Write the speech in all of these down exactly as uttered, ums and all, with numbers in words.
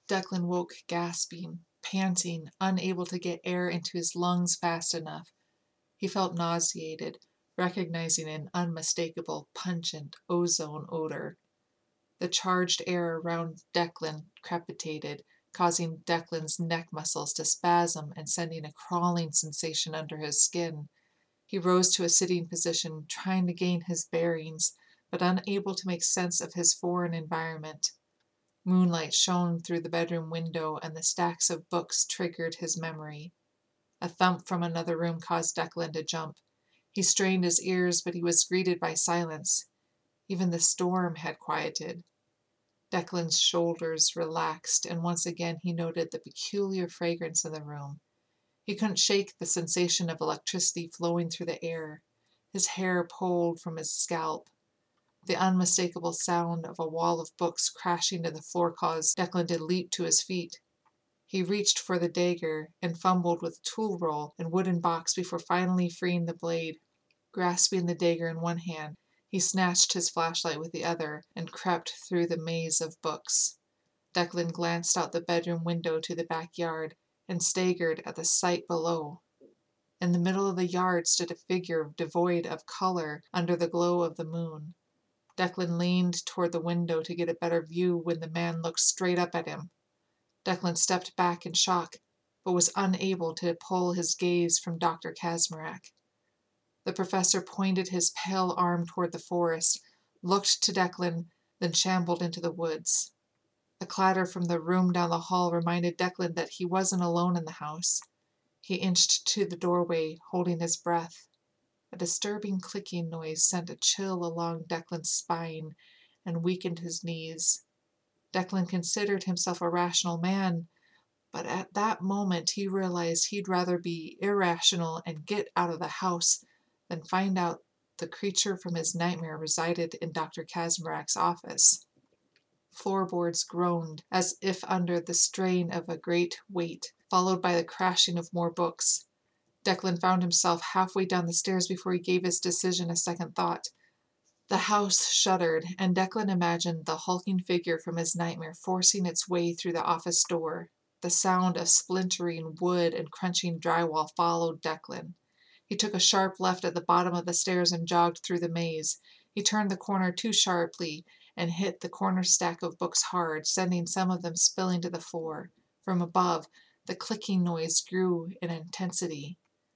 Declan woke gasping, panting, unable to get air into his lungs fast enough. He felt nauseated, recognizing an unmistakable, pungent ozone odor. The charged air around Declan crepitated, causing Declan's neck muscles to spasm and sending a crawling sensation under his skin. He rose to a sitting position, trying to gain his bearings, but unable to make sense of his foreign environment. Moonlight shone through the bedroom window, and the stacks of books triggered his memory. A thump from another room caused Declan to jump. He strained his ears, but he was greeted by silence. Even the storm had quieted. Declan's shoulders relaxed, and once again he noted the peculiar fragrance in the room. He couldn't shake the sensation of electricity flowing through the air. His hair pulled from his scalp. The unmistakable sound of a wall of books crashing to the floor caused Declan to leap to his feet. He reached for the dagger and fumbled with tool roll and wooden box before finally freeing the blade. Grasping the dagger in one hand, he snatched his flashlight with the other and crept through the maze of books. Declan glanced out the bedroom window to the backyard and staggered at the sight below. In the middle of the yard stood a figure devoid of color under the glow of the moon. Declan leaned toward the window to get a better view when the man looked straight up at him. Declan stepped back in shock, but was unable to pull his gaze from Doctor Kaczmarek. The professor pointed his pale arm toward the forest, looked to Declan, then shambled into the woods. A clatter from the room down the hall reminded Declan that he wasn't alone in the house. He inched to the doorway, holding his breath. A disturbing clicking noise sent a chill along Declan's spine and weakened his knees. Declan considered himself a rational man, but at that moment he realized he'd rather be irrational and get out of the house than find out the creature from his nightmare resided in Doctor Kaczmarek's office. Floorboards groaned, as if under the strain of a great weight, followed by the crashing of more books. Declan found himself halfway down the stairs before he gave his decision a second thought. The house shuddered, and Declan imagined the hulking figure from his nightmare forcing its way through the office door. The sound of splintering wood and crunching drywall followed Declan. He took a sharp left at the bottom of the stairs and jogged through the maze. He turned the corner too sharply and hit the corner stack of books hard, sending some of them spilling to the floor. From above, the clicking noise grew in intensity.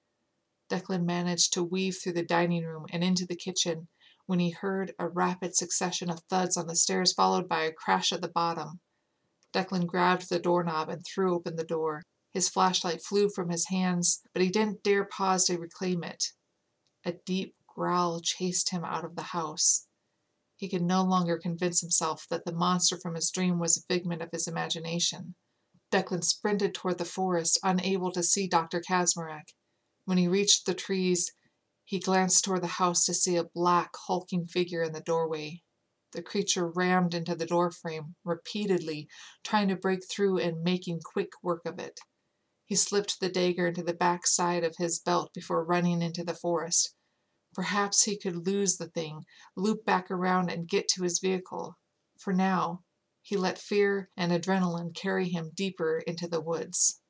Declan managed to weave through the dining room and into the kitchen when he heard a rapid succession of thuds on the stairs followed by a crash at the bottom. Declan grabbed the doorknob and threw open the door. His flashlight flew from his hands, but he didn't dare pause to reclaim it. A deep growl chased him out of the house. He could no longer convince himself that the monster from his dream was a figment of his imagination. Declan sprinted toward the forest, unable to see Doctor Kaczmarek. When he reached the trees, he glanced toward the house to see a black, hulking figure in the doorway. The creature rammed into the doorframe repeatedly, trying to break through and making quick work of it. He slipped the dagger into the back side of his belt before running into the forest. Perhaps he could lose the thing, loop back around and get to his vehicle. For now, he let fear and adrenaline carry him deeper into the woods.